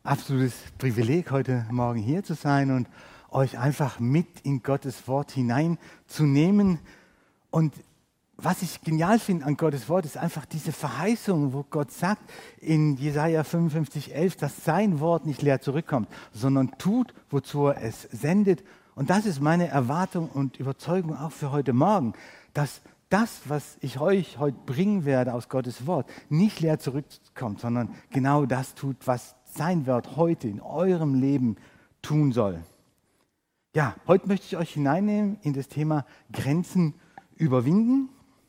absolutes Privileg, heute Morgen hier zu sein und euch einfach mit in Gottes Wort hineinzunehmen. Und was ich genial finde an Gottes Wort, ist einfach diese Verheißung, wo Gott sagt in Jesaja 55,11, dass sein Wort nicht leer zurückkommt, sondern tut, wozu er es sendet. Und das ist meine Erwartung und Überzeugung auch für heute Morgen, dass das, was ich euch heute bringen werde aus Gottes Wort, nicht leer zurückkommt, sondern genau das tut, was sein Wort heute in eurem Leben tun soll. Ja, heute möchte ich euch hineinnehmen in das Thema Grenzen überwinden.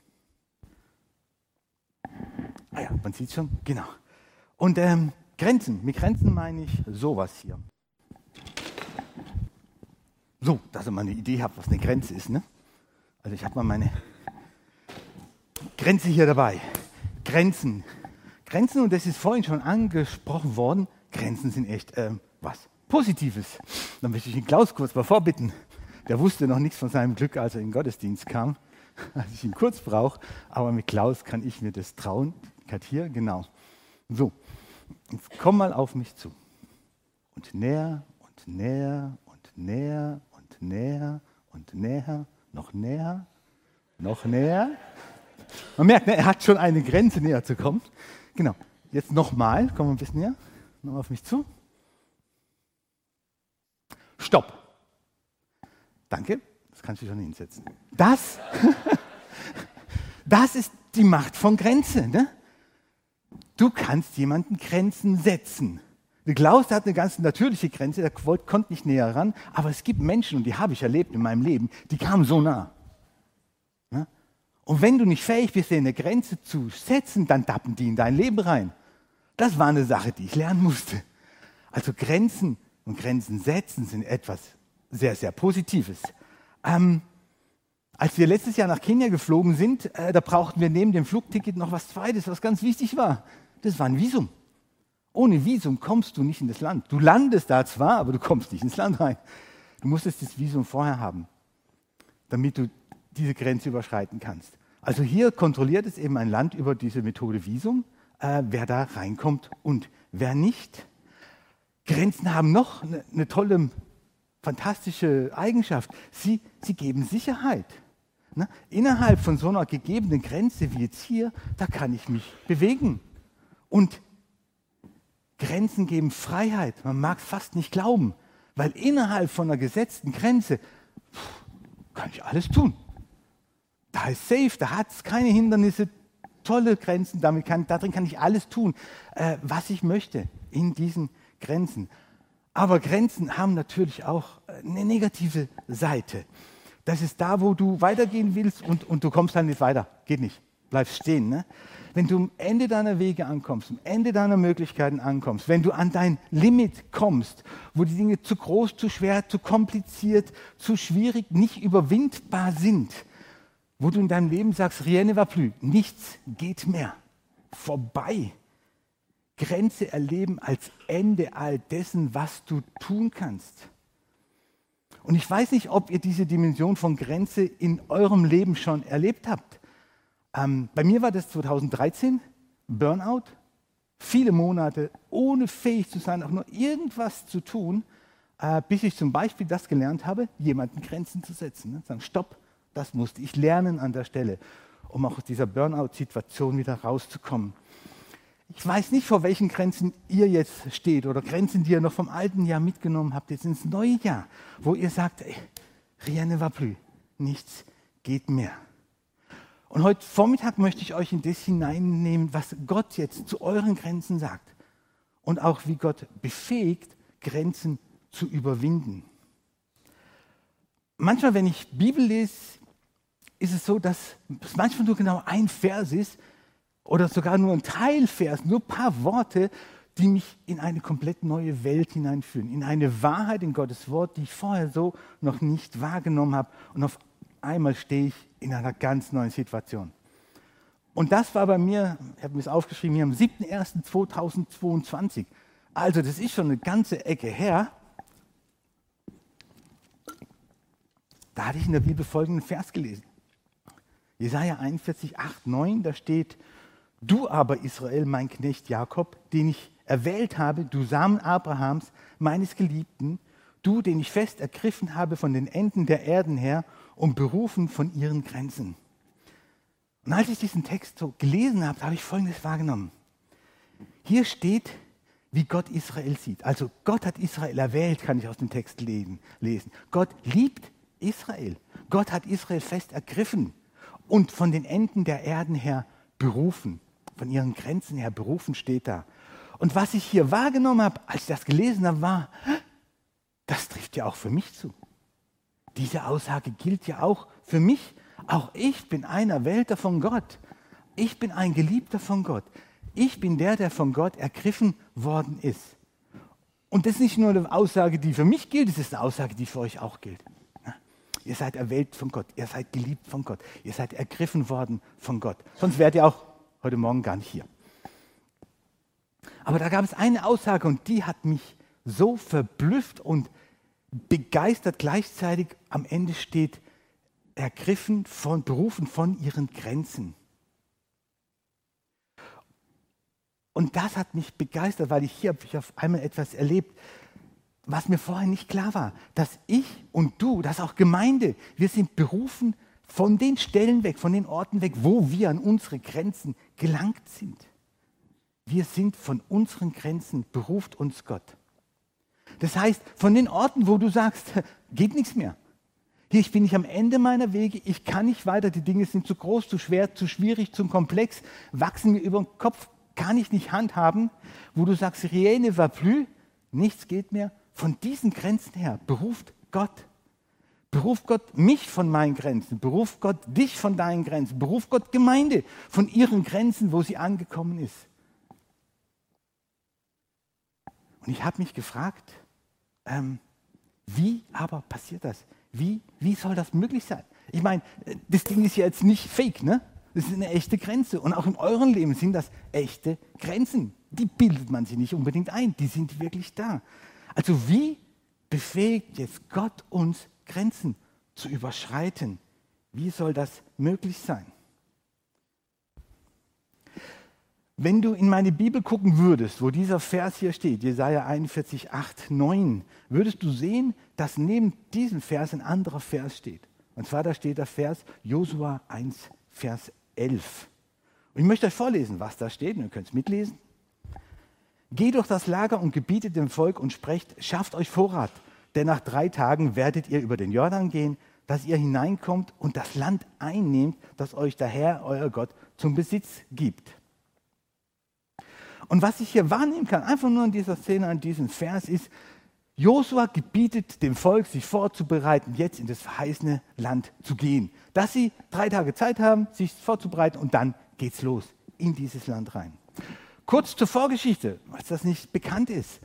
Ah ja, man sieht es schon, genau. Und Grenzen, mit Grenzen meine ich sowas hier. So, dass ihr mal eine Idee habt, was eine Grenze ist, ne? Also ich habe mal meine Grenze hier dabei. Grenzen, und das ist vorhin schon angesprochen worden, Grenzen sind echt was Positives. Dann möchte ich den Klaus kurz mal vorbitten. Der wusste noch nichts von seinem Glück, als er in den Gottesdienst kam, als ich ihn kurz brauche. Aber mit Klaus kann ich mir das trauen. Kat hier, genau. So, jetzt komm mal auf mich zu. Und näher und näher und näher und näher und näher, noch näher, noch näher. Man merkt, ne, er hat schon eine Grenze, näher zu kommen. Genau. Jetzt nochmal, kommen wir ein bisschen näher. Nochmal auf mich zu. Stopp. Danke, das kannst du schon hinsetzen. Das ist die Macht von Grenze. Ne? Du kannst jemanden Grenzen setzen. Der Klaus hat eine ganz natürliche Grenze, der konnte nicht näher ran, aber es gibt Menschen, und die habe ich erlebt in meinem Leben, die kamen so nah. Ne? Und wenn du nicht fähig bist, eine Grenze zu setzen, dann tappen die in dein Leben rein. Das war eine Sache, die ich lernen musste. Also Grenzen und Grenzen setzen sind etwas sehr, sehr Positives. Als wir letztes Jahr nach Kenia geflogen sind, da brauchten wir neben dem Flugticket noch was Zweites, was ganz wichtig war. Das war ein Visum. Ohne Visum kommst du nicht in das Land. Du landest da zwar, aber du kommst nicht ins Land rein. Du musstest das Visum vorher haben, damit du diese Grenze überschreiten kannst. Also hier kontrolliert es eben ein Land über diese Methode Visum, wer da reinkommt und wer nicht. Grenzen haben noch eine tolle, fantastische Eigenschaft. Sie geben Sicherheit. Ne? Innerhalb von so einer gegebenen Grenze wie jetzt hier, da kann ich mich bewegen. Und Grenzen geben Freiheit. Man mag es fast nicht glauben, weil innerhalb von einer gesetzten Grenze kann ich alles tun. Da ist safe, da hat es keine Hindernisse, tolle Grenzen, darin kann ich alles tun, was ich möchte in diesen Grenzen. Aber Grenzen haben natürlich auch eine negative Seite. Das ist da, wo du weitergehen willst und du kommst dann nicht weiter. Geht nicht. Bleibst stehen. Ne? Wenn du am Ende deiner Wege ankommst, am Ende deiner Möglichkeiten ankommst, wenn du an dein Limit kommst, wo die Dinge zu groß, zu schwer, zu kompliziert, zu schwierig, nicht überwindbar sind, wo du in deinem Leben sagst, rien ne va plus, nichts geht mehr, vorbei. Grenze erleben als Ende all dessen, was du tun kannst. Und ich weiß nicht, ob ihr diese Dimension von Grenze in eurem Leben schon erlebt habt. Bei mir war das 2013, Burnout, viele Monate ohne fähig zu sein, auch nur irgendwas zu tun, bis ich zum Beispiel das gelernt habe, jemanden Grenzen zu setzen. Ne? Sagen, stopp, das musste ich lernen an der Stelle, um auch aus dieser Burnout-Situation wieder rauszukommen. Ich weiß nicht, vor welchen Grenzen ihr jetzt steht oder Grenzen, die ihr noch vom alten Jahr mitgenommen habt, jetzt ins neue Jahr, wo ihr sagt, ey, rien ne va plus, nichts geht mehr. Und heute Vormittag möchte ich euch in das hineinnehmen, was Gott jetzt zu euren Grenzen sagt und auch wie Gott befähigt, Grenzen zu überwinden. Manchmal, wenn ich Bibel lese, ist es so, dass es manchmal nur genau ein Vers ist oder sogar nur ein Teilvers, nur ein paar Worte, die mich in eine komplett neue Welt hineinführen, in eine Wahrheit in Gottes Wort, die ich vorher so noch nicht wahrgenommen habe. Und auf einmal stehe ich in einer ganz neuen Situation. Und das war bei mir, ich habe mir das aufgeschrieben, hier am 7.1.2022. Also das ist schon eine ganze Ecke her. Da hatte ich in der Bibel folgenden Vers gelesen. Jesaja 41, 8, 9, da steht: Du aber, Israel, mein Knecht Jakob, den ich erwählt habe, du Samen Abrahams, meines Geliebten, du, den ich fest ergriffen habe von den Enden der Erden her und berufen von ihren Grenzen. Und als ich diesen Text so gelesen habe, habe ich Folgendes wahrgenommen. Hier steht, wie Gott Israel sieht. Also Gott hat Israel erwählt, kann ich aus dem Text lesen. Gott liebt Israel. Gott hat Israel fest ergriffen und von den Enden der Erden her berufen. Von ihren Grenzen her berufen steht da. Und was ich hier wahrgenommen habe, als ich das gelesen habe, war, das trifft ja auch für mich zu. Diese Aussage gilt ja auch für mich. Auch ich bin ein Erwählter von Gott. Ich bin ein Geliebter von Gott. Ich bin der von Gott ergriffen worden ist. Und das ist nicht nur eine Aussage, die für mich gilt, es ist eine Aussage, die für euch auch gilt. Ihr seid erwählt von Gott, ihr seid geliebt von Gott, ihr seid ergriffen worden von Gott. Sonst wärt ihr auch heute Morgen gar nicht hier. Aber da gab es eine Aussage und die hat mich so verblüfft und begeistert. Gleichzeitig am Ende steht, ergriffen von, berufen von ihren Grenzen. Und das hat mich begeistert, weil ich auf einmal etwas erlebt, was mir vorher nicht klar war. Dass ich und du, dass auch Gemeinde, wir sind berufen von den Stellen weg, von den Orten weg, wo wir an unsere Grenzen gelangt sind. Wir sind von unseren Grenzen, beruft uns Gott. Das heißt, von den Orten, wo du sagst, geht nichts mehr. Hier, ich bin nicht am Ende meiner Wege, ich kann nicht weiter, die Dinge sind zu groß, zu schwer, zu schwierig, zu komplex, wachsen mir über den Kopf, kann ich nicht handhaben, wo du sagst, rien ne va plus, nichts geht mehr. Von diesen Grenzen her beruft Gott. Beruft Gott mich von meinen Grenzen, beruft Gott dich von deinen Grenzen, beruft Gott Gemeinde von ihren Grenzen, wo sie angekommen ist. Und ich habe mich gefragt, wie aber passiert das? Wie soll das möglich sein? Ich meine, das Ding ist ja jetzt nicht fake, ne? Das ist eine echte Grenze. Und auch in eurem Leben sind das echte Grenzen. Die bildet man sich nicht unbedingt ein, die sind wirklich da. Also wie befähigt jetzt Gott uns, Grenzen zu überschreiten? Wie soll das möglich sein? Wenn du in meine Bibel gucken würdest, wo dieser Vers hier steht, Jesaja 41, 8, 9, würdest du sehen, dass neben diesem Vers ein anderer Vers steht. Und zwar da steht der Vers Josua 1, Vers 11. Und ich möchte euch vorlesen, was da steht, und ihr könnt es mitlesen. Geht durch das Lager und gebietet dem Volk und sprecht, schafft euch Vorrat, denn nach 3 Tagen werdet ihr über den Jordan gehen, dass ihr hineinkommt und das Land einnehmt, das euch der Herr, euer Gott, zum Besitz gibt. Und was ich hier wahrnehmen kann, einfach nur in dieser Szene, an diesem Vers, ist, Josua gebietet dem Volk, sich vorzubereiten, jetzt in das verheißene Land zu gehen. Dass sie 3 Tage Zeit haben, sich vorzubereiten und dann geht's los in dieses Land rein. Kurz zur Vorgeschichte, was das nicht bekannt ist.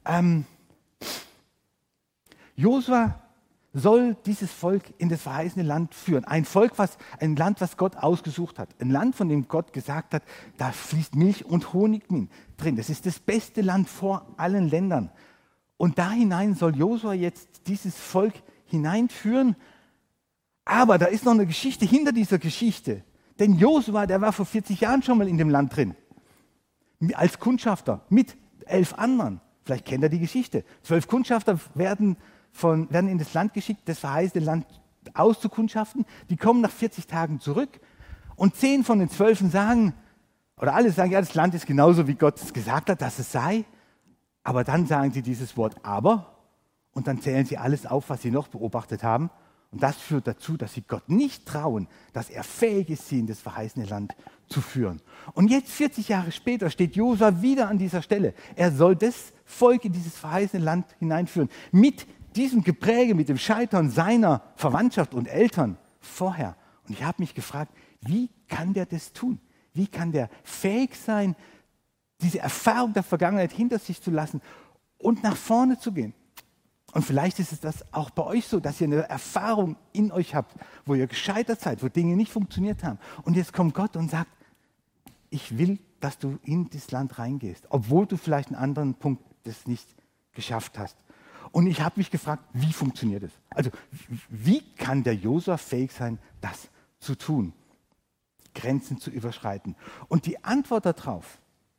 Josua soll dieses Volk in das verheißene Land führen. Ein Land, was Gott ausgesucht hat. Ein Land, von dem Gott gesagt hat, da fließt Milch und Honig drin. Das ist das beste Land vor allen Ländern. Und da hinein soll Josua jetzt dieses Volk hineinführen. Aber da ist noch eine Geschichte hinter dieser Geschichte. Denn Josua, der war vor 40 Jahren schon mal in dem Land drin. Als Kundschafter mit 11 anderen. Vielleicht kennt ihr die Geschichte. 12 Kundschafter werden in das Land geschickt, das verheißene Land auszukundschaften. Die kommen nach 40 Tagen zurück und 10 von den 12 sagen, oder alle sagen, ja, das Land ist genauso, wie Gott es gesagt hat, dass es sei. Aber dann sagen sie dieses Wort aber und dann zählen sie alles auf, was sie noch beobachtet haben. Und das führt dazu, dass sie Gott nicht trauen, dass er fähig ist, sie in das verheißene Land zu führen. Und jetzt, 40 Jahre später, steht Josua wieder an dieser Stelle. Er soll das Volk in dieses verheißene Land hineinführen. Mit diesem Gepräge, mit dem Scheitern seiner Verwandtschaft und Eltern vorher. Und ich habe mich gefragt, wie kann der das tun? Wie kann der fähig sein, diese Erfahrung der Vergangenheit hinter sich zu lassen und nach vorne zu gehen? Und vielleicht ist es das auch bei euch so, dass ihr eine Erfahrung in euch habt, wo ihr gescheitert seid, wo Dinge nicht funktioniert haben. Und jetzt kommt Gott und sagt, ich will, dass du in das Land reingehst, obwohl du vielleicht einen anderen Punkt das nicht geschafft hast. Und ich habe mich gefragt, wie funktioniert es? Also wie kann der Josua fähig sein, das zu tun, Grenzen zu überschreiten? Und die Antwort darauf,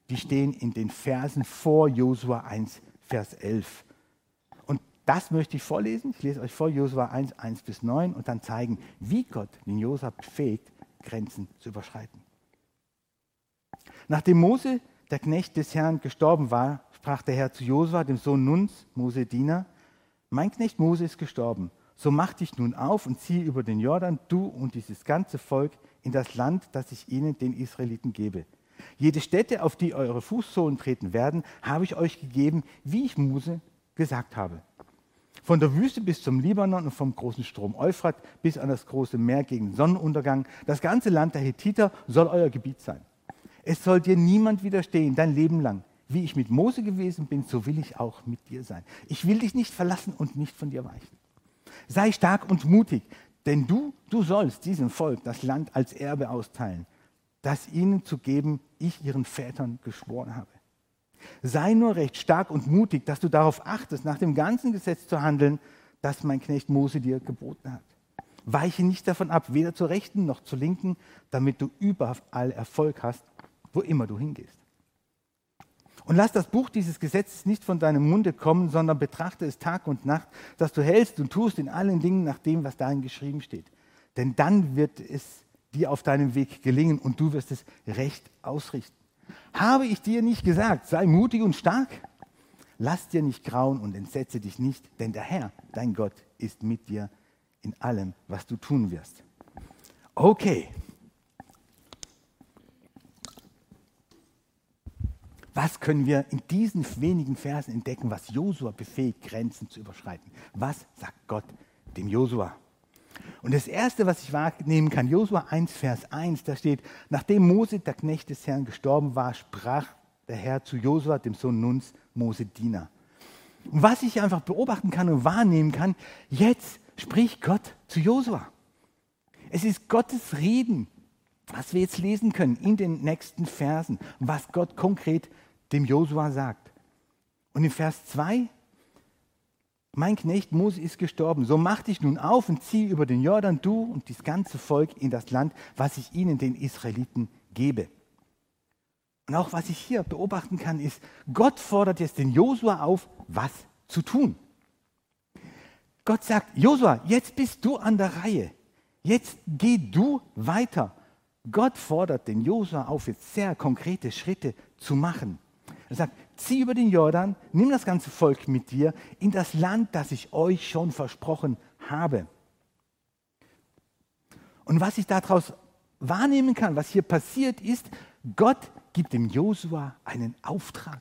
die stehen in den Versen vor Josua 1, Vers 11. Und das möchte ich vorlesen. Ich lese euch vor Josua 1, 1 bis 9 und dann zeigen, wie Gott den Josua befähigt, Grenzen zu überschreiten. Nachdem Mose, der Knecht des Herrn, gestorben war, sprach der Herr zu Josua, dem Sohn Nuns, Mose Diener: Mein Knecht Mose ist gestorben. So mach dich nun auf und zieh über den Jordan, du und dieses ganze Volk, in das Land, das ich ihnen, den Israeliten, gebe. Jede Stätte, auf die eure Fußsohlen treten werden, habe ich euch gegeben, wie ich Mose gesagt habe. Von der Wüste bis zum Libanon und vom großen Strom Euphrat bis an das große Meer gegen Sonnenuntergang, das ganze Land der Hethiter soll euer Gebiet sein. Es soll dir niemand widerstehen, dein Leben lang. Wie ich mit Mose gewesen bin, so will ich auch mit dir sein. Ich will dich nicht verlassen und nicht von dir weichen. Sei stark und mutig, denn du sollst diesem Volk das Land als Erbe austeilen, das ihnen zu geben ich ihren Vätern geschworen habe. Sei nur recht stark und mutig, dass du darauf achtest, nach dem ganzen Gesetz zu handeln, das mein Knecht Mose dir geboten hat. Weiche nicht davon ab, weder zur Rechten noch zur Linken, damit du überall Erfolg hast, wo immer du hingehst. Und lass das Buch dieses Gesetzes nicht von deinem Munde kommen, sondern betrachte es Tag und Nacht, dass du hältst und tust in allen Dingen nach dem, was darin geschrieben steht. Denn dann wird es dir auf deinem Weg gelingen und du wirst es recht ausrichten. Habe ich dir nicht gesagt, sei mutig und stark? Lass dir nicht grauen und entsetze dich nicht, denn der Herr, dein Gott, ist mit dir in allem, was du tun wirst. Okay. Was können wir in diesen wenigen Versen entdecken, was Josua befähigt, Grenzen zu überschreiten? Was sagt Gott dem Josua? Und das Erste, was ich wahrnehmen kann, Josua 1, Vers 1, da steht: Nachdem Mose, der Knecht des Herrn, gestorben war, sprach der Herr zu Josua, dem Sohn Nuns, Mose Diener. Und was ich einfach beobachten kann und wahrnehmen kann, jetzt spricht Gott zu Josua. Es ist Gottes Reden, was wir jetzt lesen können in den nächsten Versen, was Gott konkret dem Josua sagt. Und in Vers 2: Mein Knecht Mose ist gestorben, so mach dich nun auf und zieh über den Jordan, du und das ganze Volk, in das Land, was ich ihnen, den Israeliten, gebe. Und auch was ich hier beobachten kann, ist, Gott fordert jetzt den Josua auf, was zu tun. Gott sagt: Josua, jetzt bist du an der Reihe. Jetzt geh du weiter. Gott fordert den Josua auf, jetzt sehr konkrete Schritte zu machen. Er sagt: Zieh über den Jordan, nimm das ganze Volk mit dir in das Land, das ich euch schon versprochen habe. Und was ich daraus wahrnehmen kann, was hier passiert ist, Gott gibt dem Josua einen Auftrag.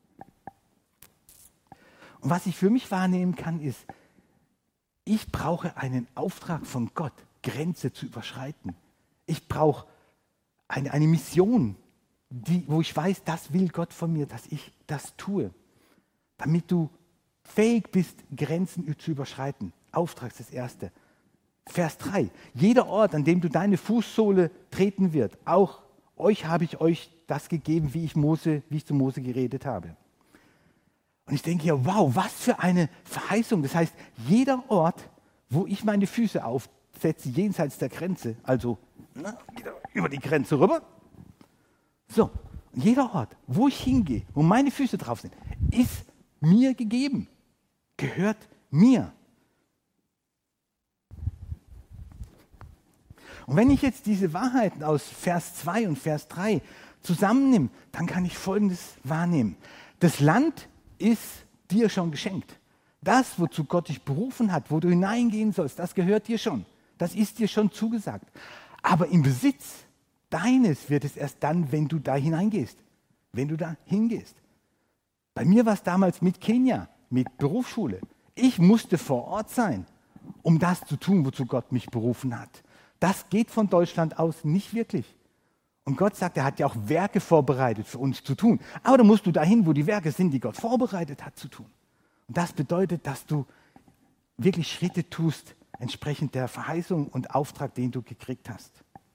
Und was ich für mich wahrnehmen kann, ist, ich brauche einen Auftrag von Gott, Grenze zu überschreiten. Ich brauche eine Mission, wo ich weiß, das will Gott von mir, dass ich das tue. Damit du fähig bist, Grenzen zu überschreiten. Auftrag ist das Erste. Vers 3. Jeder Ort, an dem du deine Fußsohle treten wird, auch euch habe ich euch das gegeben, wie ich zu Mose geredet habe. Und ich denke ja, wow, was für eine Verheißung. Das heißt, jeder Ort, wo ich meine Füße aufsetze, jenseits der Grenze, also über die Grenze rüber. So, und jeder Ort, wo ich hingehe, wo meine Füße drauf sind, ist mir gegeben, gehört mir. Und wenn ich jetzt diese Wahrheiten aus Vers 2 und Vers 3 zusammennehme, dann kann ich Folgendes wahrnehmen. Das Land ist dir schon geschenkt. Das, wozu Gott dich berufen hat, wo du hineingehen sollst, das gehört dir schon. Das ist dir schon zugesagt. Aber im Besitz deines wird es erst dann, wenn du da hineingehst. Wenn du da hingehst. Bei mir war es damals mit Kenia, mit Berufsschule. Ich musste vor Ort sein, um das zu tun, wozu Gott mich berufen hat. Das geht von Deutschland aus nicht wirklich. Und Gott sagt, er hat ja auch Werke vorbereitet für uns zu tun. Aber da musst du dahin, wo die Werke sind, die Gott vorbereitet hat, zu tun. Und das bedeutet, dass du wirklich Schritte tust, entsprechend der Verheißung und Auftrag, den du gekriegt hast.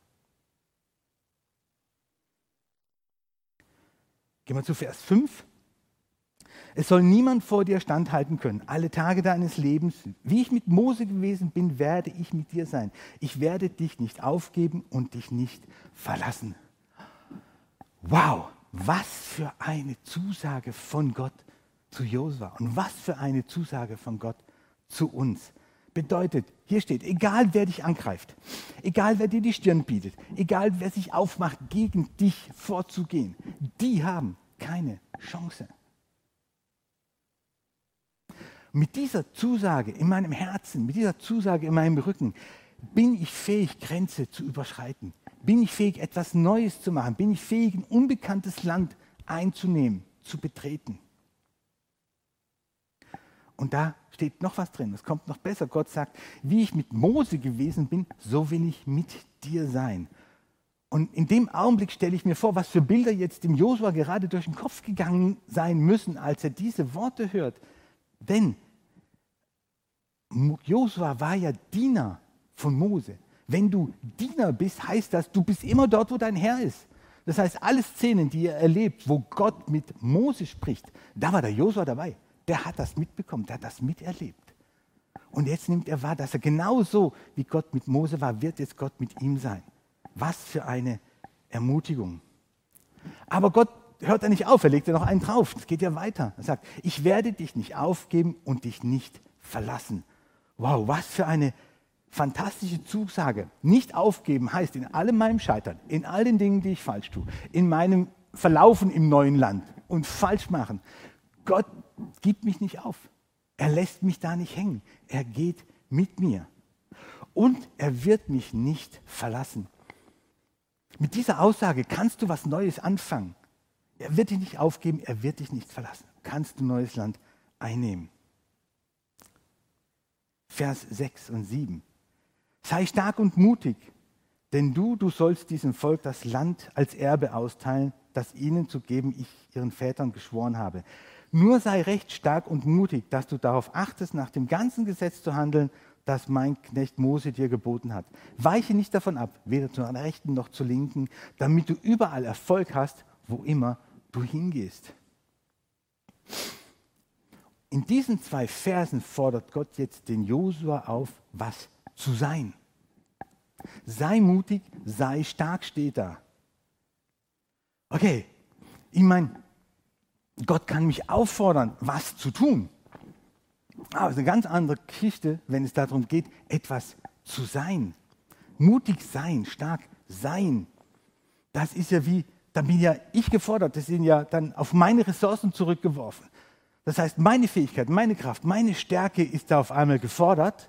Gehen wir zu Vers 5. Es soll niemand vor dir standhalten können, alle Tage deines Lebens. Wie ich mit Mose gewesen bin, werde ich mit dir sein. Ich werde dich nicht aufgeben und dich nicht verlassen. Wow, Was für eine Zusage von Gott zu Josua und was für eine Zusage von Gott zu uns. Bedeutet, hier steht, egal wer dich angreift, egal wer dir die Stirn bietet, egal wer sich aufmacht, gegen dich vorzugehen, die haben keine Chance. Mit dieser Zusage in meinem Herzen, mit dieser Zusage in meinem Rücken, bin ich fähig, Grenze zu überschreiten. Bin ich fähig, etwas Neues zu machen? Bin ich fähig, ein unbekanntes Land einzunehmen, zu betreten? Und da steht noch was drin, es kommt noch besser. Gott sagt, wie ich mit Mose gewesen bin, so will ich mit dir sein. Und in dem Augenblick stelle ich mir vor, was für Bilder jetzt dem Josua gerade durch den Kopf gegangen sein müssen, als er diese Worte hört. Denn Josua war ja Diener von Mose. Wenn du Diener bist, heißt das, du bist immer dort, wo dein Herr ist. Das heißt, alle Szenen, die er erlebt, wo Gott mit Mose spricht, da war der Josua dabei. Der hat das mitbekommen, der hat das miterlebt. Und jetzt nimmt er wahr, dass er genauso wie Gott mit Mose war, wird jetzt Gott mit ihm sein. Was für eine Ermutigung. Aber Gott hört da nicht auf, er legt ja noch einen drauf. Es geht ja weiter. Er sagt, ich werde dich nicht aufgeben und dich nicht verlassen. Wow, was für eine fantastische Zusage. Nicht aufgeben heißt in allem meinem Scheitern, in all den Dingen, die ich falsch tue, in meinem Verlaufen im neuen Land und falsch machen. Gott gibt mich nicht auf. Er lässt mich da nicht hängen. Er geht mit mir. Und er wird mich nicht verlassen. Mit dieser Aussage kannst du was Neues anfangen. Er wird dich nicht aufgeben, er wird dich nicht verlassen. Kannst du neues Land einnehmen. Vers 6 und 7. Sei stark und mutig, denn du sollst diesem Volk das Land als Erbe austeilen, das ihnen zu geben ich ihren Vätern geschworen habe. Nur sei recht stark und mutig, dass du darauf achtest, nach dem ganzen Gesetz zu handeln, das mein Knecht Mose dir geboten hat. Weiche nicht davon ab, weder zur Rechten noch zur Linken, damit du überall Erfolg hast, wo immer du hingehst. In diesen 2 Versen fordert Gott jetzt den Josua auf, was zu sein. Sei mutig, sei stark, steht da. Okay, ich meine, Gott kann mich auffordern, was zu tun. Aber es ist eine ganz andere Geschichte, wenn es darum geht, etwas zu sein. Mutig sein, stark sein. Das ist ja wie, da bin ja ich gefordert, das sind ja dann auf meine Ressourcen zurückgeworfen. Das heißt, meine Fähigkeit, meine Kraft, meine Stärke ist da auf einmal gefordert.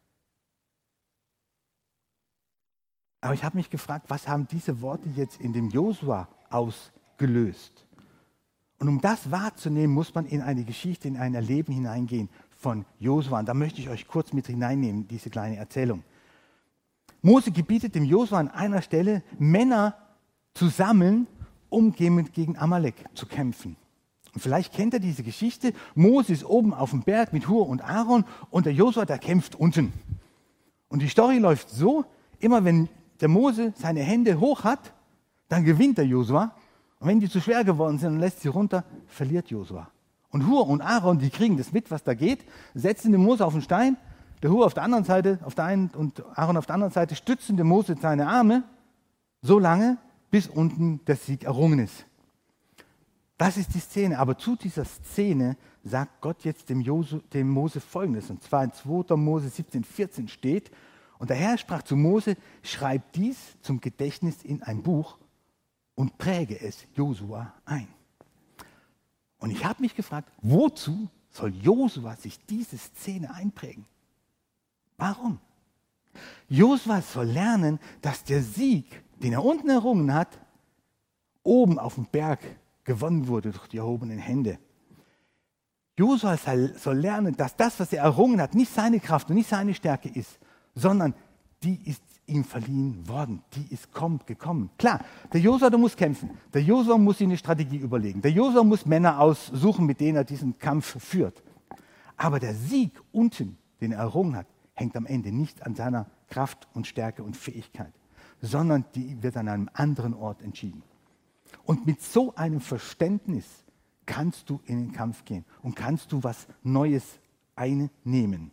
Aber ich habe mich gefragt, was haben diese Worte jetzt in dem Josua ausgelöst? Und um das wahrzunehmen, muss man in eine Geschichte, in ein Erleben hineingehen von Josua. Und da möchte ich euch kurz mit hineinnehmen, diese kleine Erzählung. Mose gebietet dem Josua an einer Stelle, Männer zu sammeln, um gegen Amalek zu kämpfen. Und vielleicht kennt ihr diese Geschichte. Mose ist oben auf dem Berg mit Hur und Aaron und der Josua, der kämpft unten. Und die Story läuft so, immer wenn der Mose seine Hände hoch hat, dann gewinnt der Josua. Und wenn die zu schwer geworden sind und lässt sie runter, verliert Josua. Und Hur und Aaron, die kriegen das mit, was da geht, setzen den Mose auf den Stein, der Hur auf der anderen Seite, auf der einen und Aaron auf der anderen Seite, stützen dem Mose seine Arme, so lange, bis unten der Sieg errungen ist. Das ist die Szene. Aber zu dieser Szene sagt Gott jetzt dem Mose Folgendes. Und zwar in 2. Mose 17,14 steht, und der Herr sprach zu Mose, schreib dies zum Gedächtnis in ein Buch und präge es Josua ein. Und ich habe mich gefragt, wozu soll Josua sich diese Szene einprägen? Warum? Josua soll lernen, dass der Sieg, den er unten errungen hat, oben auf dem Berg gewonnen wurde durch die erhobenen Hände. Josua soll lernen, dass das, was er errungen hat, nicht seine Kraft und nicht seine Stärke ist, sondern die ist ihm verliehen worden, die ist gekommen. Klar, der Josua, der muss kämpfen. Der Josua muss sich eine Strategie überlegen. Der Josua muss Männer aussuchen, mit denen er diesen Kampf führt. Aber der Sieg unten, den er errungen hat, hängt am Ende nicht an seiner Kraft und Stärke und Fähigkeit, sondern die wird an einem anderen Ort entschieden. Und mit so einem Verständnis kannst du in den Kampf gehen und kannst du was Neues einnehmen.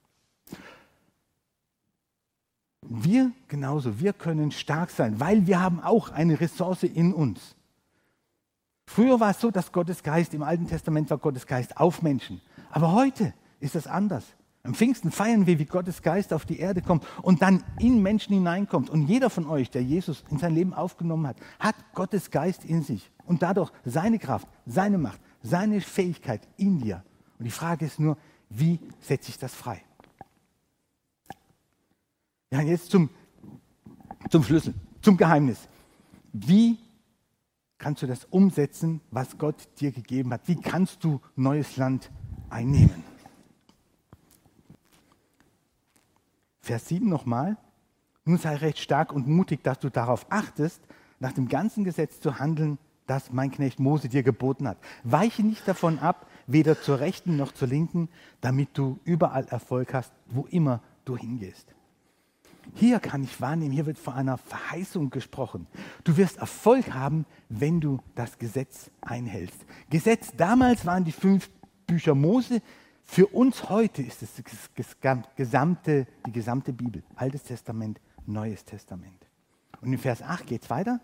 Wir genauso, wir können stark sein, weil wir haben auch eine Ressource in uns. Früher war es so, dass Gottes Geist, im Alten Testament war Gottes Geist auf Menschen. Aber heute ist das anders. Am Pfingsten feiern wir, wie Gottes Geist auf die Erde kommt und dann in Menschen hineinkommt. Und jeder von euch, der Jesus in sein Leben aufgenommen hat, hat Gottes Geist in sich. Und dadurch seine Kraft, seine Macht, seine Fähigkeit in dir. Und die Frage ist nur, wie setze ich das frei? Ja, jetzt zum Schlüssel, zum Geheimnis. Wie kannst du das umsetzen, was Gott dir gegeben hat? Wie kannst du neues Land einnehmen? Vers 7 nochmal. Nun sei recht stark und mutig, dass du darauf achtest, nach dem ganzen Gesetz zu handeln, das mein Knecht Mose dir geboten hat. Weiche nicht davon ab, weder zur Rechten noch zur Linken, damit du überall Erfolg hast, wo immer du hingehst. Hier kann ich wahrnehmen, hier wird von einer Verheißung gesprochen. Du wirst Erfolg haben, wenn du das Gesetz einhältst. Gesetz, damals waren die 5 Bücher Mose. Für uns heute ist es die gesamte Bibel. Altes Testament, Neues Testament. Und in Vers 8 geht es weiter.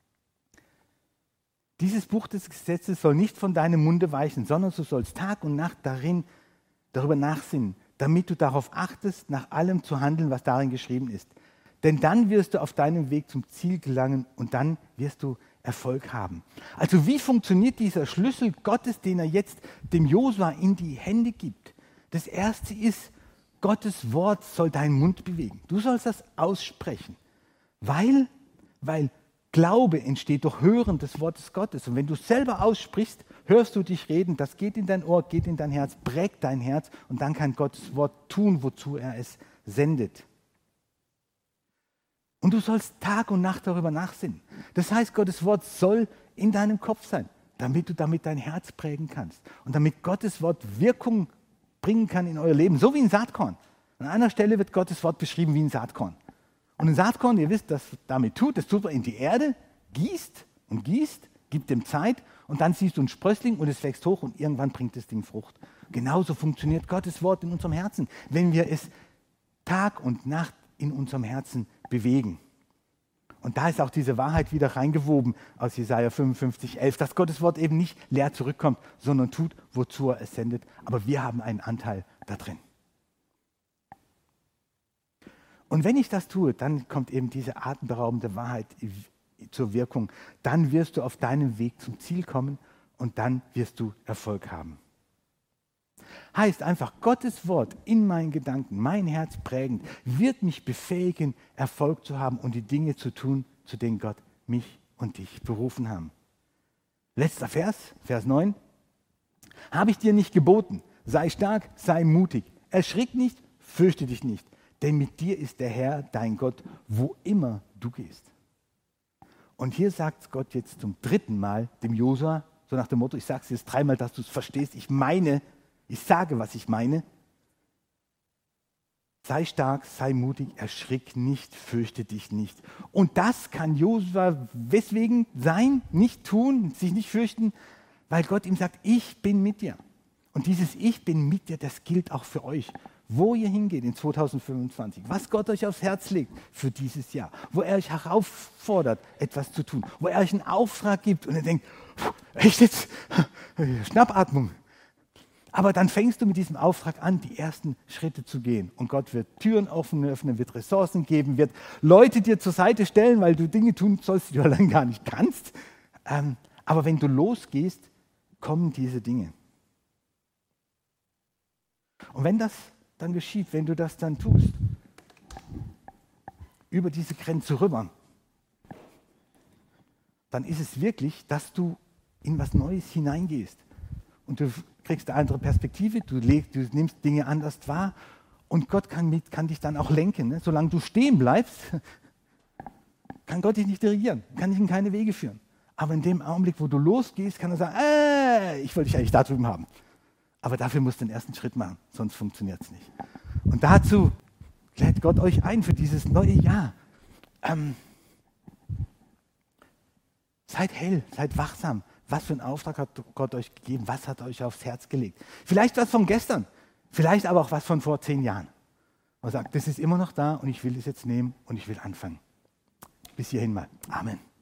Dieses Buch des Gesetzes soll nicht von deinem Munde weichen, sondern du sollst Tag und Nacht darüber nachsinnen, damit du darauf achtest, nach allem zu handeln, was darin geschrieben ist. Denn dann wirst du auf deinem Weg zum Ziel gelangen und dann wirst du Erfolg haben. Also wie funktioniert dieser Schlüssel Gottes, den er jetzt dem Josua in die Hände gibt? Das erste ist, Gottes Wort soll deinen Mund bewegen. Du sollst das aussprechen, weil Glaube entsteht durch Hören des Wortes Gottes. Und wenn du es selber aussprichst, hörst du dich reden, das geht in dein Ohr, geht in dein Herz, prägt dein Herz und dann kann Gottes Wort tun, wozu er es sendet. Und du sollst Tag und Nacht darüber nachsinnen. Das heißt, Gottes Wort soll in deinem Kopf sein, damit du damit dein Herz prägen kannst und damit Gottes Wort Wirkung bringen kann in euer Leben, so wie ein Saatkorn. An einer Stelle wird Gottes Wort beschrieben wie ein Saatkorn. Und ein Saatkorn, ihr wisst, das damit tut, das tut man in die Erde, gießt und gießt, gibt dem Zeit und dann siehst du ein Sprössling und es wächst hoch und irgendwann bringt das Ding Frucht. Genauso funktioniert Gottes Wort in unserem Herzen, wenn wir es Tag und Nacht in unserem Herzen bewegen. Und da ist auch diese Wahrheit wieder reingewoben aus Jesaja 55,11, dass Gottes Wort eben nicht leer zurückkommt, sondern tut, wozu er es sendet. Aber wir haben einen Anteil da drin. Und wenn ich das tue, dann kommt eben diese atemberaubende Wahrheit zur Wirkung. Dann wirst du auf deinem Weg zum Ziel kommen und dann wirst du Erfolg haben. Heißt einfach, Gottes Wort in meinen Gedanken, mein Herz prägend, wird mich befähigen, Erfolg zu haben und die Dinge zu tun, zu denen Gott mich und dich berufen haben. Letzter Vers, Vers 9. Habe ich dir nicht geboten, sei stark, sei mutig, erschrick nicht, fürchte dich nicht. Denn mit dir ist der Herr, dein Gott, wo immer du gehst. Und hier sagt Gott jetzt zum 3. Mal dem Josua, so nach dem Motto, ich sage es jetzt 3-mal, dass du es verstehst, ich sage, was ich meine. Sei stark, sei mutig, erschrick nicht, fürchte dich nicht. Und das kann Josua weswegen sein, nicht tun, sich nicht fürchten, weil Gott ihm sagt, ich bin mit dir. Und dieses Ich bin mit dir, das gilt auch für euch. Wo ihr hingeht in 2025, was Gott euch aufs Herz legt für dieses Jahr, wo er euch herausfordert, etwas zu tun, wo er euch einen Auftrag gibt und ihr denkt, echt jetzt, Schnappatmung. Aber dann fängst du mit diesem Auftrag an, die ersten Schritte zu gehen. Und Gott wird Türen öffnen, wird Ressourcen geben, wird Leute dir zur Seite stellen, weil du Dinge tun sollst, die du allein gar nicht kannst. Aber wenn du losgehst, kommen diese Dinge. Und wenn das dann geschieht, wenn du das dann tust, über diese Grenze rüber, dann ist es wirklich, dass du in was Neues hineingehst. Und du kriegst eine andere Perspektive, du nimmst Dinge anders wahr und Gott kann dich dann auch lenken. Ne? Solange du stehen bleibst, kann Gott dich nicht dirigieren, kann dich in keine Wege führen. Aber in dem Augenblick, wo du losgehst, kann er sagen, ich wollte dich eigentlich da drüben haben. Aber dafür musst du den ersten Schritt machen, sonst funktioniert es nicht. Und dazu lädt Gott euch ein für dieses neue Jahr. Seid hell, seid wachsam. Was für einen Auftrag hat Gott euch gegeben? Was hat er euch aufs Herz gelegt? Vielleicht was von gestern, vielleicht aber auch was von vor 10 Jahren. Man sagt, das ist immer noch da und ich will es jetzt nehmen und ich will anfangen. Bis hierhin mal. Amen.